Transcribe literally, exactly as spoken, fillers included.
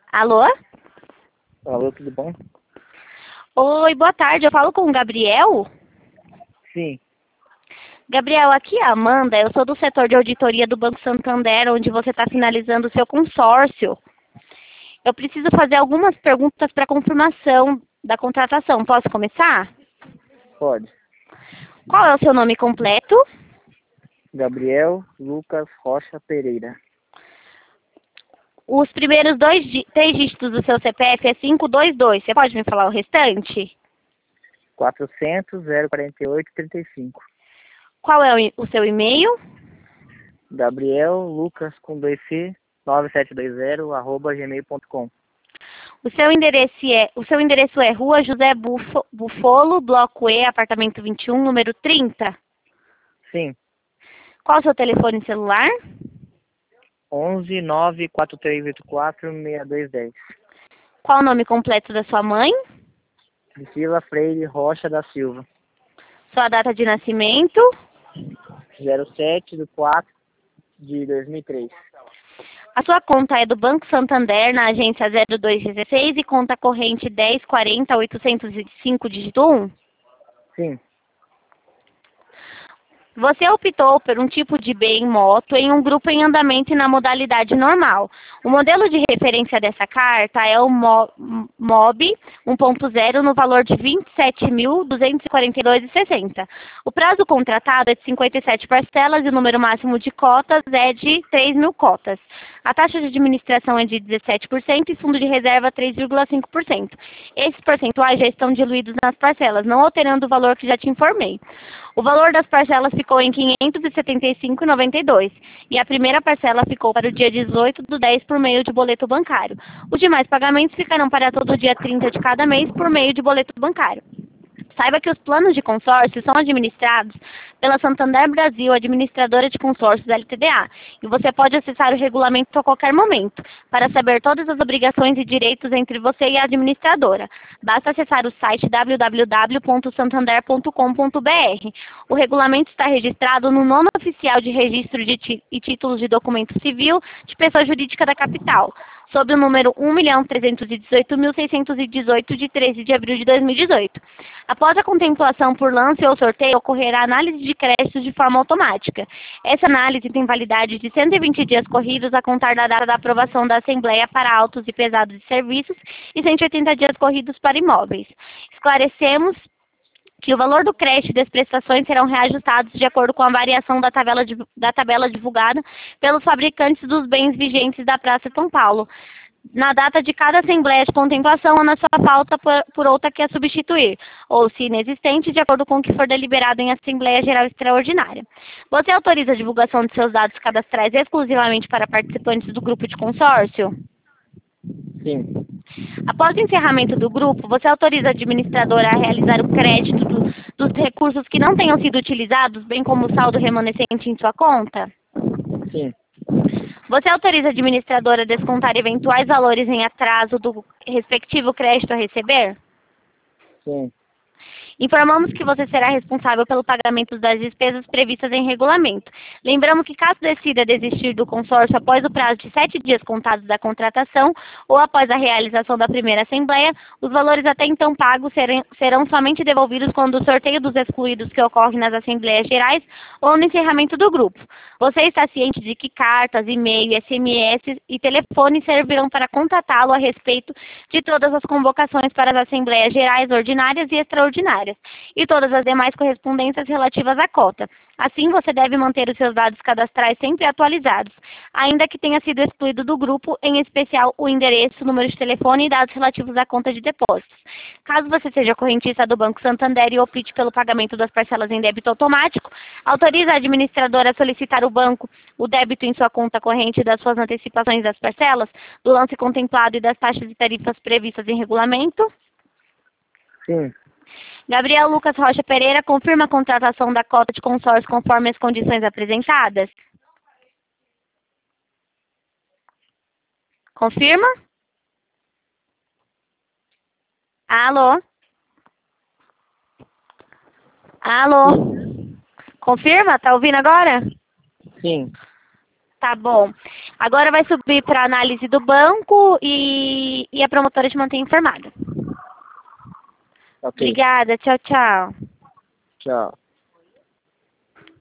Alô? Alô, tudo bom? Oi, boa tarde. Eu falo com o Gabriel? Sim. Gabriel, aqui é a Amanda. Eu sou do setor de auditoria do Banco Santander, onde você está finalizando o seu consórcio. Eu preciso fazer algumas perguntas para confirmação da contratação. Posso começar? Pode. Qual é o seu nome completo? Gabriel Lucas Rocha Pereira. Os primeiros dois, dí- três dígitos do seu C P F é quinhentos e vinte e dois. Você pode me falar o restante? quatrocentos, zero quarenta e oito, trinta e cinco. Qual é o, e- o seu e-mail? Gabriel Lucas com dois C, nove sete dois zero, arroba gmail ponto com. O seu endereço é, o seu endereço é Rua José Bufo, Bufolo, Bloco E, apartamento vinte e um, número trinta. Sim. Qual o seu telefone celular? onze, nove quatro três oito quatro, seis dois um zero. Qual o nome completo da sua mãe? Priscila Freire Rocha da Silva. Sua data de nascimento? zero sete de quatro de dois mil e três. A sua conta é do Banco Santander, na agência zero dois dezesseis e conta corrente dez quarenta oitocentos e cinco, dígito um? Sim. Você optou por um tipo de bem moto em um grupo em andamento e na modalidade normal. O modelo de referência dessa carta é o Mo- MOB um ponto zero no valor de vinte e sete mil duzentos e quarenta e dois reais e sessenta centavos. O prazo contratado é de cinquenta e sete parcelas e o número máximo de cotas é de três mil cotas. A taxa de administração é de dezessete por cento e fundo de reserva três vírgula cinco por cento. Esses percentuais já estão diluídos nas parcelas, não alterando o valor que já te informei. O valor das parcelas ficou em quinhentos e setenta e cinco reais e noventa e dois centavos e a primeira parcela ficou para o dia dezoito do dez por meio de boleto bancário. Os demais pagamentos ficarão para todo dia trinta de cada mês por meio de boleto bancário. Saiba que os planos de consórcio são administrados pela Santander Brasil, administradora de consórcios L T D A, e você pode acessar o regulamento a qualquer momento para saber todas as obrigações e direitos entre você e a administradora. Basta acessar o site w w w ponto santander ponto com ponto b r. O regulamento está registrado no nono oficial de registro de ti e títulos de documento civil de pessoa jurídica da capital, sob o número um milhão trezentos e dezoito mil seiscentos e dezoito, de treze de abril de dois mil e dezoito. Após a contemplação por lance ou sorteio, ocorrerá análise de créditos de forma automática. Essa análise tem validade de cento e vinte dias corridos a contar da data da aprovação da Assembleia para autos e pesados de serviços e cento e oitenta dias corridos para imóveis. Esclarecemos que o valor do crédito e das prestações serão reajustados de acordo com a variação da tabela, de, da tabela divulgada pelos fabricantes dos bens vigentes da Praça São Paulo, na data de cada assembleia de contemplação ou na sua falta por, por outra que a substituir, ou se inexistente, de acordo com o que for deliberado em Assembleia Geral Extraordinária. Você autoriza a divulgação de seus dados cadastrais exclusivamente para participantes do grupo de consórcio? Sim. Após o encerramento do grupo, você autoriza a administradora a realizar o crédito do, dos recursos que não tenham sido utilizados, bem como o saldo remanescente em sua conta? Sim. Você autoriza a administradora a descontar eventuais valores em atraso do respectivo crédito a receber? Sim. Informamos que você será responsável pelo pagamento das despesas previstas em regulamento. Lembramos que, caso decida desistir do consórcio após o prazo de sete dias contados da contratação ou após a realização da primeira assembleia, os valores até então pagos serão, serão somente devolvidos quando o sorteio dos excluídos que ocorre nas assembleias gerais ou no encerramento do grupo. Você está ciente de que cartas, e-mail, S M S e telefone servirão para contatá-lo a respeito de todas as convocações para as assembleias gerais ordinárias e extraordinárias e todas as demais correspondências relativas à cota. Assim, você deve manter os seus dados cadastrais sempre atualizados, ainda que tenha sido excluído do grupo, em especial o endereço, número de telefone e dados relativos à conta de depósitos. Caso você seja correntista do Banco Santander e opte pelo pagamento das parcelas em débito automático, autoriza a administradora a solicitar ao banco o débito em sua conta corrente das suas antecipações das parcelas, do lance contemplado e das taxas e tarifas previstas em regulamento? Sim. Gabriel Lucas Rocha Pereira confirma a contratação da cota de consórcio conforme as condições apresentadas? Confirma? Alô? Alô? Confirma? Tá ouvindo agora? Sim. Tá bom. Agora vai subir para análise do banco e, e a promotora te mantém informada. Ok. Obrigada. Tchau, tchau. Tchau.